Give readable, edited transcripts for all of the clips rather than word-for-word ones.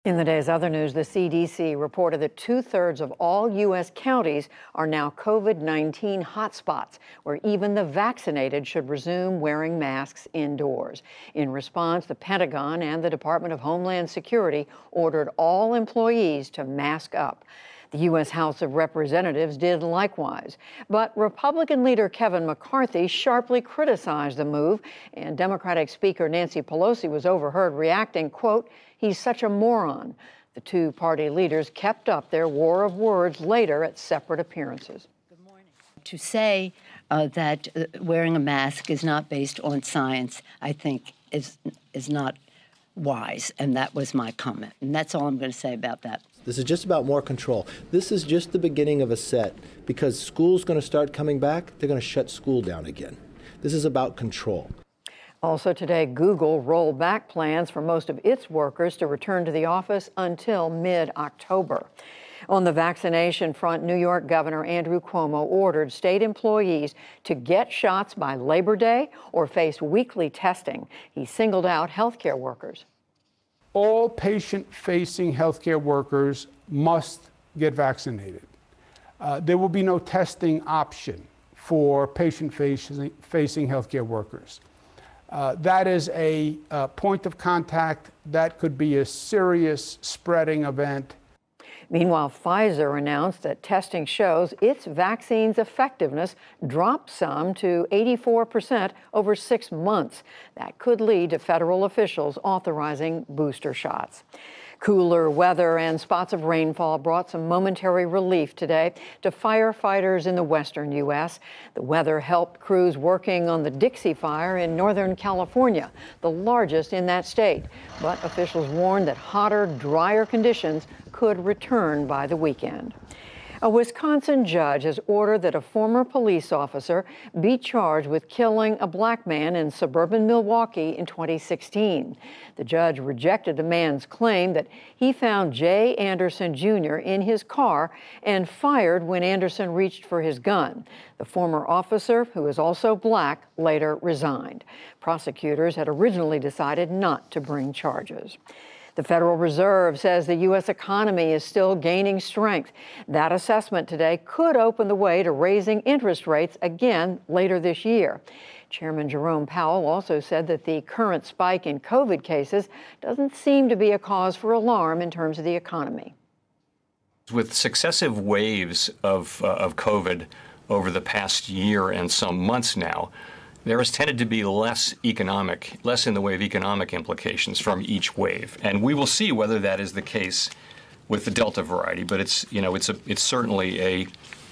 In the day's other news, the CDC reported that 2/3 of all U.S. counties are now COVID-19 hotspots, where even the vaccinated should resume wearing masks indoors. In response, the Pentagon and the Department of Homeland Security ordered all employees to mask up. The U.S. House of Representatives did likewise. But Republican leader Kevin McCarthy sharply criticized the move, and Democratic Speaker Nancy Pelosi was overheard reacting, quote, "He's such a moron." The two party leaders kept up their war of words later at separate appearances. Good morning. To say that wearing a mask is not based on science, I think, is not wise, and that was my comment. And that's all I'm going to say about that. This is just about more control. This is just the beginning of a set, because school's going to start coming back. They're going to shut school down again. This is about control. Also today, Google rolled back plans for most of its workers to return to the office until mid-October. On the vaccination front, New York Governor Andrew Cuomo ordered state employees to get shots by Labor Day or face weekly testing. He singled out healthcare workers. All patient-facing healthcare workers must get vaccinated. There will be no testing option for patient-facing healthcare workers. That is a point of contact that could be a serious spreading event. Meanwhile, Pfizer announced that testing shows its vaccine's effectiveness dropped some to 84% over 6 months. That could lead to federal officials authorizing booster shots. Cooler weather and spots of rainfall brought some momentary relief today to firefighters in the western U.S. The weather helped crews working on the Dixie Fire in Northern California, the largest in that state. But officials warned that hotter, drier conditions could return by the weekend. A Wisconsin judge has ordered that a former police officer be charged with killing a black man in suburban Milwaukee in 2016. The judge rejected the man's claim that he found Jay Anderson Jr. in his car and fired when Anderson reached for his gun. The former officer, who is also black, later resigned. Prosecutors had originally decided not to bring charges. The Federal Reserve says the U.S. economy is still gaining strength. That assessment today could open the way to raising interest rates again later this year. Chairman Jerome Powell also said that the current spike in COVID cases doesn't seem to be a cause for alarm in terms of the economy. With successive waves of COVID over the past year and some months now, there has tended to be less in the way of economic implications from each wave. And we will see whether that is the case with the Delta variety, but it's certainly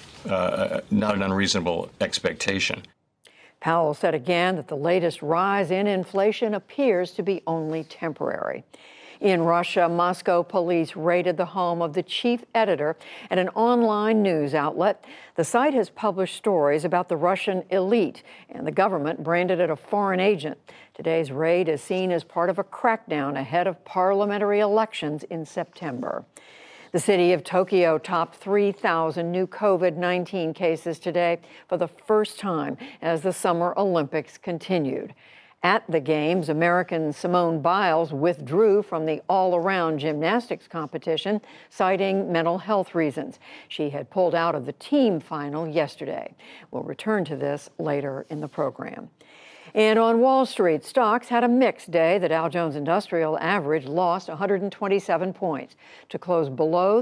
not an unreasonable expectation. Powell said again that the latest rise in inflation appears to be only temporary. In Russia, Moscow police raided the home of the chief editor at an online news outlet. The site has published stories about the Russian elite, and the government branded it a foreign agent. Today's raid is seen as part of a crackdown ahead of parliamentary elections in September. The city of Tokyo topped 3,000 new COVID-19 cases today for the first time as the Summer Olympics continued. At the Games, American Simone Biles withdrew from the all-around gymnastics competition, citing mental health reasons. She had pulled out of the team final yesterday. We'll return to this later in the program. And on Wall Street, stocks had a mixed day. The Dow Jones Industrial Average lost 127 points to close below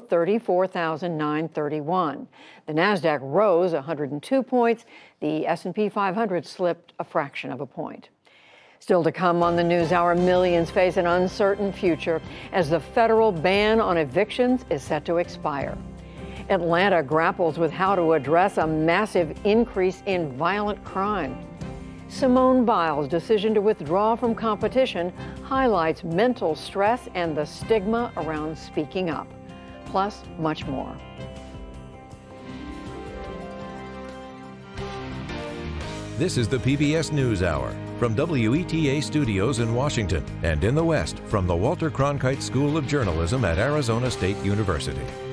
34,931. The Nasdaq rose 102 points. The S&P 500 slipped a fraction of a point. Still to come on the NewsHour, millions face an uncertain future as the federal ban on evictions is set to expire. Atlanta grapples with how to address a massive increase in violent crime. Simone Biles' decision to withdraw from competition highlights mental stress and the stigma around speaking up. Plus, much more. This is the PBS NewsHour from WETA Studios in Washington and in the West from the Walter Cronkite School of Journalism at Arizona State University.